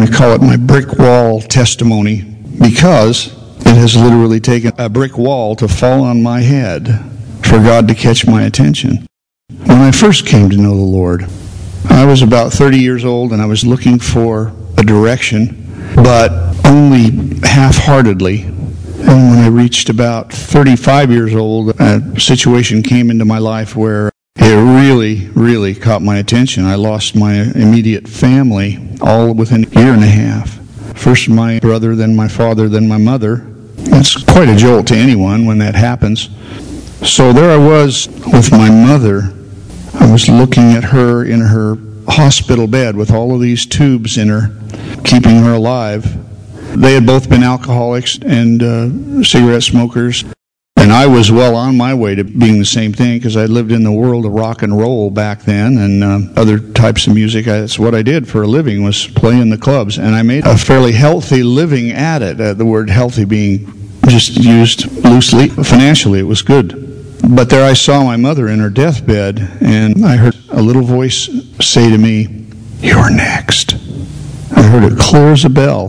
going to call it my brick wall testimony, because it has literally taken a brick wall to fall on my head for God to catch my attention. When I first came to know the Lord, I was about 30 years old, and I was looking for a direction, but only half-heartedly. And when I reached about 35 years old, a situation came into my life where it really, really caught my attention. I lost my immediate family all within a year and a half. First my brother, then my father, then my mother. It's quite a jolt to anyone when that happens. So there I was with my mother. I was looking at her in her hospital bed with all of these tubes in her, keeping her alive. They had both been alcoholics and cigarette smokers. And I was well on my way to being the same thing, because I lived in the world of rock and roll back then and other types of music. That's what I did for a living, was play in the clubs. And I made a fairly healthy living at it, the word healthy being just used loosely. Financially, it was good. But there I saw my mother in her deathbed, and I heard a little voice say to me, "You're next." I heard it clear as a bell.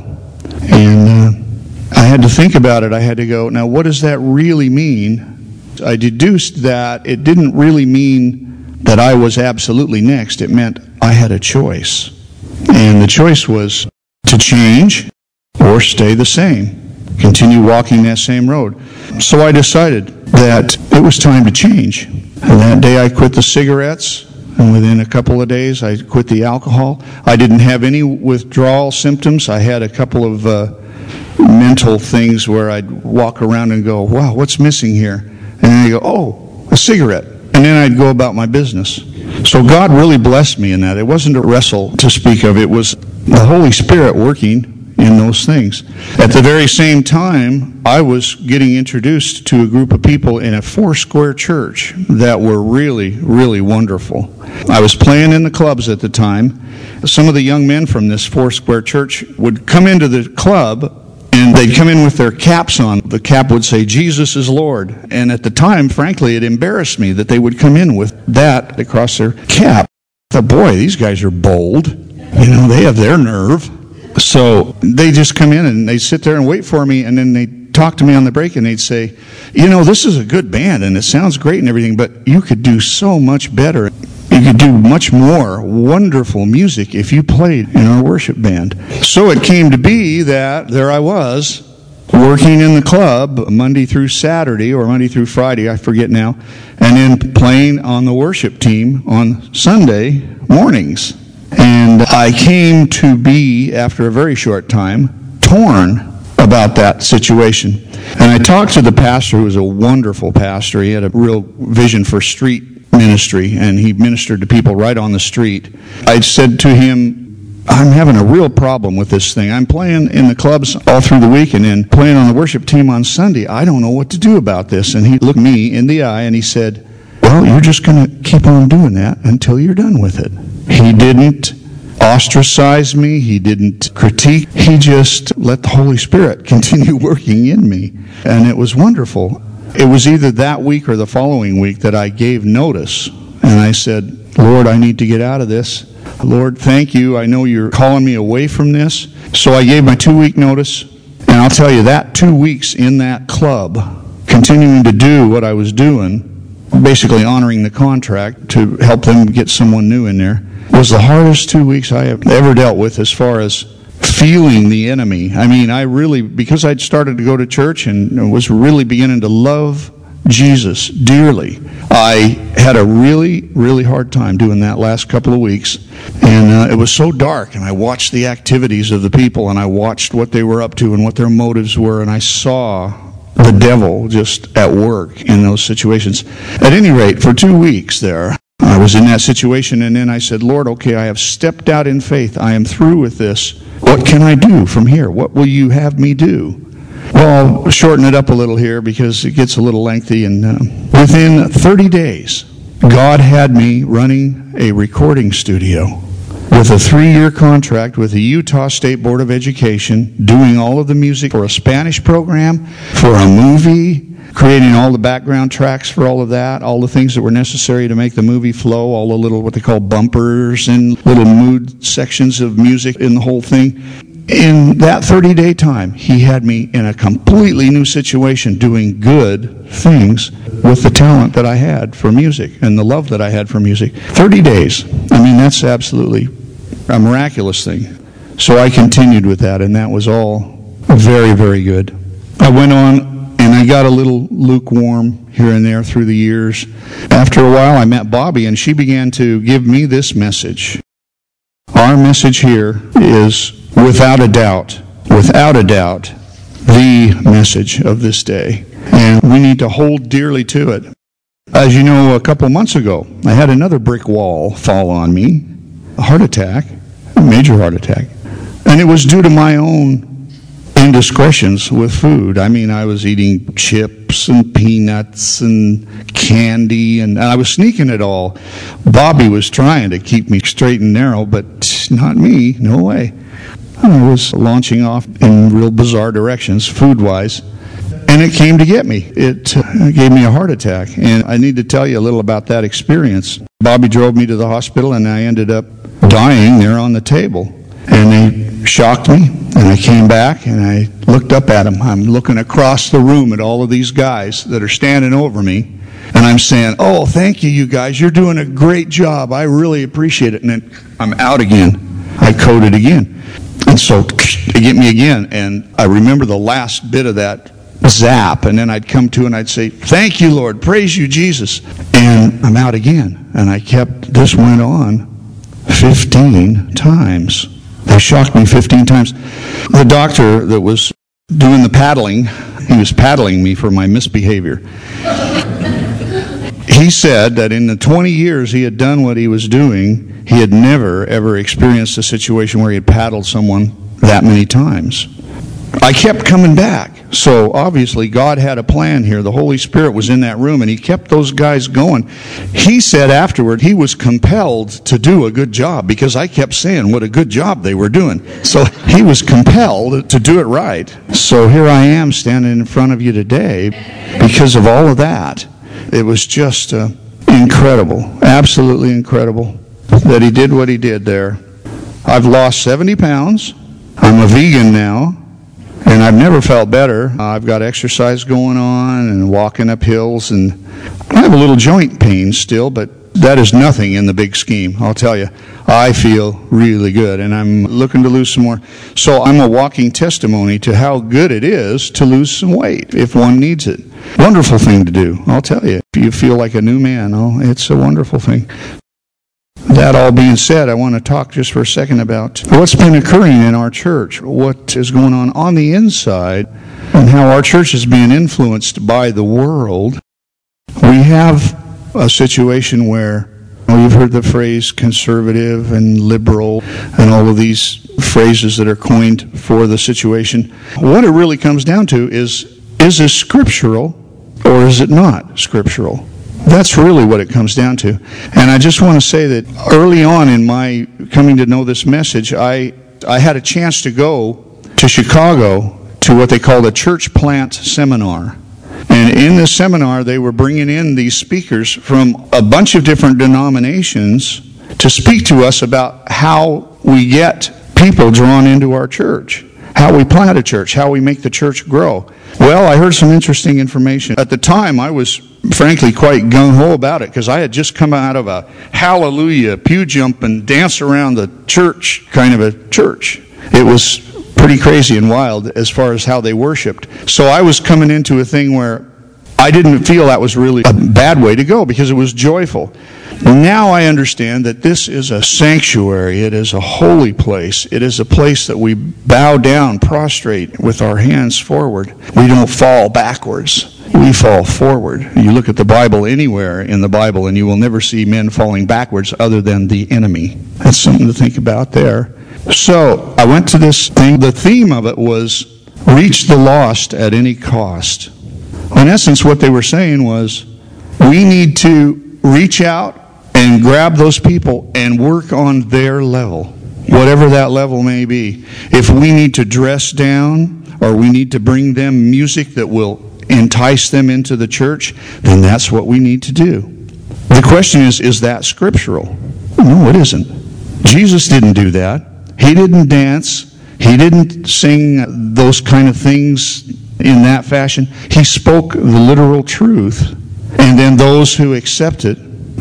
And I had to think about it. I had to go, now what does that really mean? I deduced that it didn't really mean that I was absolutely next. It meant I had a choice. And the choice was to change or stay the same, continue walking that same road. So I decided that it was time to change. And that day I quit the cigarettes, and within a couple of days I quit the alcohol. I didn't have any withdrawal symptoms. I had a couple of mental things where I'd walk around and go, wow, what's missing here? And then I go, oh, a cigarette. And then I'd go about my business. So God really blessed me in that. It wasn't a wrestle to speak of. It was the Holy Spirit working in those things. At the very same time, I was getting introduced to a group of people in a Foursquare church that were really, really wonderful. I was playing in the clubs at the time. Some of the young men from this Foursquare church would come into the club, and they'd come in with their caps on. The cap would say, "Jesus is Lord." And at the time, frankly, it embarrassed me that they would come in with that across their cap. I thought, boy, these guys are bold. You know, they have their nerve. So they just come in and they sit there and wait for me, and then they talk to me on the break, and they'd say, you know, this is a good band, and it sounds great and everything, but you could do so much better. You could do much more wonderful music if you played in our worship band. So it came to be that there I was, working in the club Monday through Saturday, or Monday through Friday, I forget now, and then playing on the worship team on Sunday mornings. And I came to be, after a very short time, torn about that situation. And I talked to the pastor, who was a wonderful pastor. He had a real vision for street ministry, and he ministered to people right on the street. I said to him, I'm having a real problem with this thing. I'm playing in the clubs all through the week and then playing on the worship team on Sunday. I don't know what to do about this. And he looked me in the eye and he said, well, you're just going to keep on doing that until you're done with it. He didn't ostracize me. He didn't critique. He just let the Holy Spirit continue working in me. And it was wonderful. It was either that week or the following week that I gave notice. And I said, Lord, I need to get out of this. Lord, thank you. I know you're calling me away from this. So I gave my 2-week notice. And I'll tell you, that 2 weeks in that club, continuing to do what I was doing, basically honoring the contract to help them get someone new in there, was the hardest 2 weeks I have ever dealt with as far as feeling the enemy. I mean, I really, because I'd started to go to church and was really beginning to love Jesus dearly, I had a really, really hard time doing that last couple of weeks. And it was so dark, and I watched the activities of the people, and I watched what they were up to and what their motives were, and I saw the devil just at work in those situations. At any rate, for 2 weeks there, I was in that situation, and then I said, Lord, okay, I have stepped out in faith. I am through with this. What can I do from here? What will you have me do? Well, I'll shorten it up a little here because it gets a little lengthy. And within 30 days, God had me running a recording studio with a 3-year contract with the Utah State Board of Education, doing all of the music for a Spanish program, for a movie, creating all the background tracks for all of that, all the things that were necessary to make the movie flow, all the little, what they call bumpers and little mood sections of music in the whole thing. in that 30-day time, he had me in a completely new situation doing good things with the talent that I had for music and the love that I had for music. 30 days. I mean, that's absolutely a miraculous thing. So I continued with that, and that was all very, very good. I went on, and I got a little lukewarm here and there through the years. After a while, I met Bobby, and she began to give me this message. Our message here is, without a doubt, the message of this day. And we need to hold dearly to it. As you know, a couple months ago, I had another brick wall fall on me, a heart attack, a major heart attack. And it was due to my own indiscretions with food. I mean, I was eating chips and peanuts and candy, and I was sneaking it all. Bobby was trying to keep me straight and narrow, but not me, no way. I was launching off in real bizarre directions, food-wise, and it came to get me. It gave me a heart attack, and I need to tell you a little about that experience. Bobby drove me to the hospital, and I ended up dying there on the table. And they shocked me, and I came back, and I looked up at them. I'm looking across the room at all of these guys that are standing over me, and I'm saying, "Oh, thank you, you guys. You're doing a great job. I really appreciate it." And then I'm out again. I coded again. And so they get me again, and I remember the last bit of that zap, and then I'd come to and I'd say, "Thank you, Lord. Praise you, Jesus." And I'm out again. And this went on 15 times. They shocked me 15 times. The doctor that was doing the paddling, he was paddling me for my misbehavior. He said that in the 20 years he had done what he was doing, he had never, ever experienced a situation where he had paddled someone that many times. I kept coming back. So obviously God had a plan here. The Holy Spirit was in that room, and he kept those guys going. He said afterward he was compelled to do a good job because I kept saying what a good job they were doing. So he was compelled to do it right. So here I am standing in front of you today because of all of that. It was just incredible, absolutely incredible that he did what he did there. I've lost 70 pounds. I'm a vegan now. And I've never felt better. I've got exercise going on and walking up hills, and I have a little joint pain still, but that is nothing in the big scheme. I'll tell you, I feel really good, and I'm looking to lose some more. So I'm a walking testimony to how good it is to lose some weight if one needs it. Wonderful thing to do, I'll tell you. If you feel like a new man, it's a wonderful thing. That all being said, I want to talk just for a second about what's been occurring in our church, what is going on the inside, and how our church is being influenced by the world. We have a situation where you've heard the phrase conservative and liberal and all of these phrases that are coined for the situation. What it really comes down to is this scriptural or is it not scriptural? That's really what it comes down to. And I just want to say that early on in my coming to know this message, I had a chance to go to Chicago to what they call the church plant seminar. And in this seminar, they were bringing in these speakers from a bunch of different denominations to speak to us about how we get people drawn into our church, how we plant a church, how we make the church grow. Well, I heard some interesting information. At the time, I was frankly quite gung-ho about it because I had just come out of a hallelujah, pew jump, and dance around the church kind of a church. It was pretty crazy and wild as far as how they worshiped. So I was coming into a thing where I didn't feel that was really a bad way to go because it was joyful. Now I understand that this is a sanctuary. It is a holy place. It is a place that we bow down, prostrate with our hands forward. We don't fall backwards. We fall forward. You look at the Bible anywhere in the Bible and you will never see men falling backwards other than the enemy. That's something to think about there. So I went to this thing. The theme of it was reach the lost at any cost. In essence, what they were saying was we need to reach out and grab those people and work on their level, whatever that level may be. If we need to dress down or we need to bring them music that will entice them into the church, then that's what we need to do. The question is that scriptural? No, it isn't. Jesus didn't do that. He didn't dance. He didn't sing those kind of things in that fashion. He spoke the literal truth. And then those who accept it.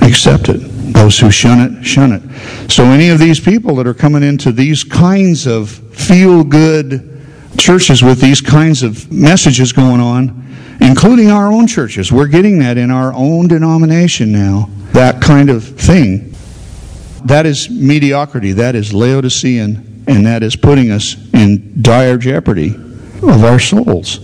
Those who shun it. So any of these people that are coming into these kinds of feel-good churches with these kinds of messages going on, including our own churches, we're getting that in our own denomination now, that kind of thing. That is mediocrity. That is Laodicean, and that is putting us in dire jeopardy of our souls.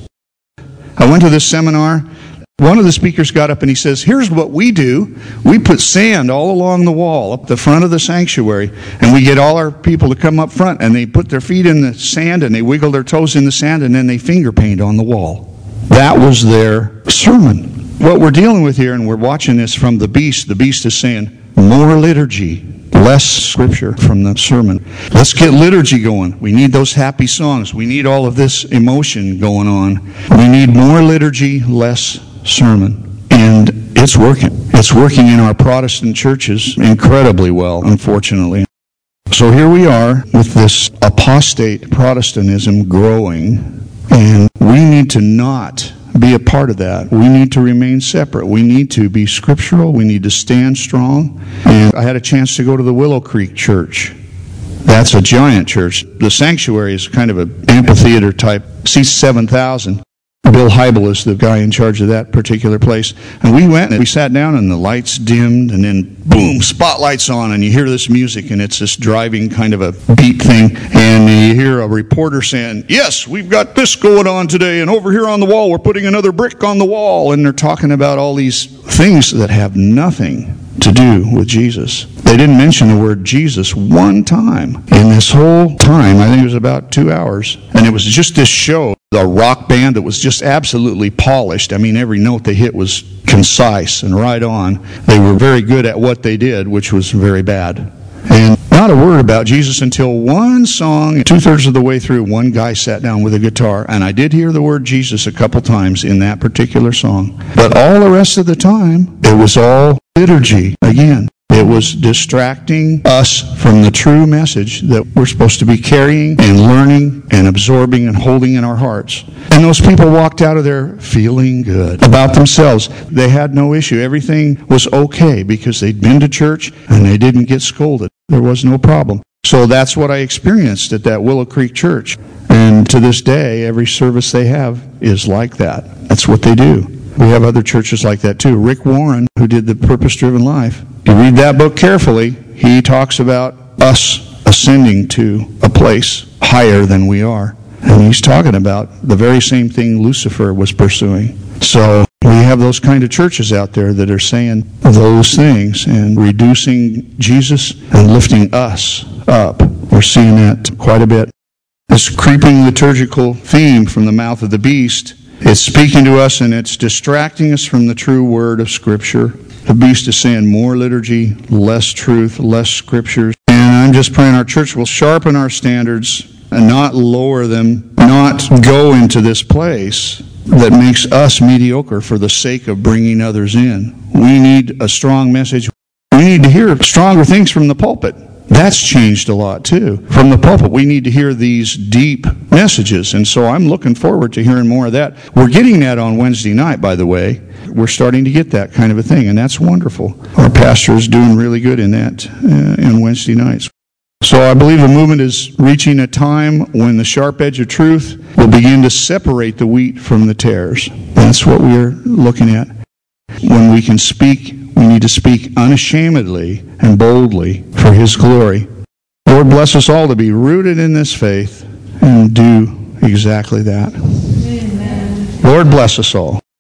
I went to this seminar. One of the speakers got up and he says, here's what we do. We put sand all along the wall, up the front of the sanctuary, and we get all our people to come up front, and they put their feet in the sand, and they wiggle their toes in the sand, and then they finger paint on the wall. That was their sermon. What we're dealing with here, and we're watching this from the beast is saying, more liturgy, less scripture from the sermon. Let's get liturgy going. We need those happy songs. We need all of this emotion going on. We need more liturgy, less sermon. And it's working. It's working in our Protestant churches incredibly well, unfortunately. So here we are with this apostate Protestantism growing, and we need to not be a part of that. We need to remain separate. We need to be scriptural. We need to stand strong. And I had a chance to go to the Willow Creek Church. That's a giant church. The sanctuary is kind of an amphitheater type, seats 7,000. Bill Heibel is the guy in charge of that particular place. And we went and we sat down and the lights dimmed and then boom, spotlights on, and you hear this music, and it's this driving kind of a beat thing, and you hear a reporter saying, yes, we've got this going on today, and over here on the wall we're putting another brick on the wall, and they're talking about all these things that have nothing to do with Jesus. They didn't mention the word Jesus one time in this whole time. I think it was about 2 hours. And it was just this show, a rock band that was just absolutely polished. I mean, every note they hit was concise and right on. They were very good at what they did, which was very bad. And not a word about Jesus until one song, 2/3 of the way through, one guy sat down with a guitar, and I did hear the word Jesus a couple times in that particular song. But all the rest of the time, it was all liturgy again. It was distracting us from the true message that we're supposed to be carrying and learning and absorbing and holding in our hearts. And those people walked out of there feeling good about themselves. They had no issue. Everything was okay because they'd been to church and they didn't get scolded. There was no problem. So that's what I experienced at that Willow Creek Church. And to this day, every service they have is like that. That's what they do. We have other churches like that too. Rick Warren, who did The Purpose-Driven Life, if you read that book carefully, he talks about us ascending to a place higher than we are. And he's talking about the very same thing Lucifer was pursuing. So we have those kind of churches out there that are saying those things and reducing Jesus and lifting us up. We're seeing that quite a bit. This creeping liturgical theme from the mouth of the beast, it's speaking to us and it's distracting us from the true word of Scripture. The beast is saying more liturgy, less truth, less Scriptures. And I'm just praying our church will sharpen our standards and not lower them, not go into this place that makes us mediocre for the sake of bringing others in. We need a strong message. We need to hear stronger things from the pulpit. That's changed a lot too. From the pulpit, we need to hear these deep messages. And so I'm looking forward to hearing more of that. We're getting that on Wednesday night, by the way. We're starting to get that kind of a thing, and that's wonderful. Our pastor is doing really good in that on Wednesday nights. So I believe the movement is reaching a time when the sharp edge of truth will begin to separate the wheat from the tares. That's what we're looking at. When we can speak, we need to speak unashamedly and boldly for His glory. Lord, bless us all to be rooted in this faith and do exactly that. Amen. Lord, bless us all.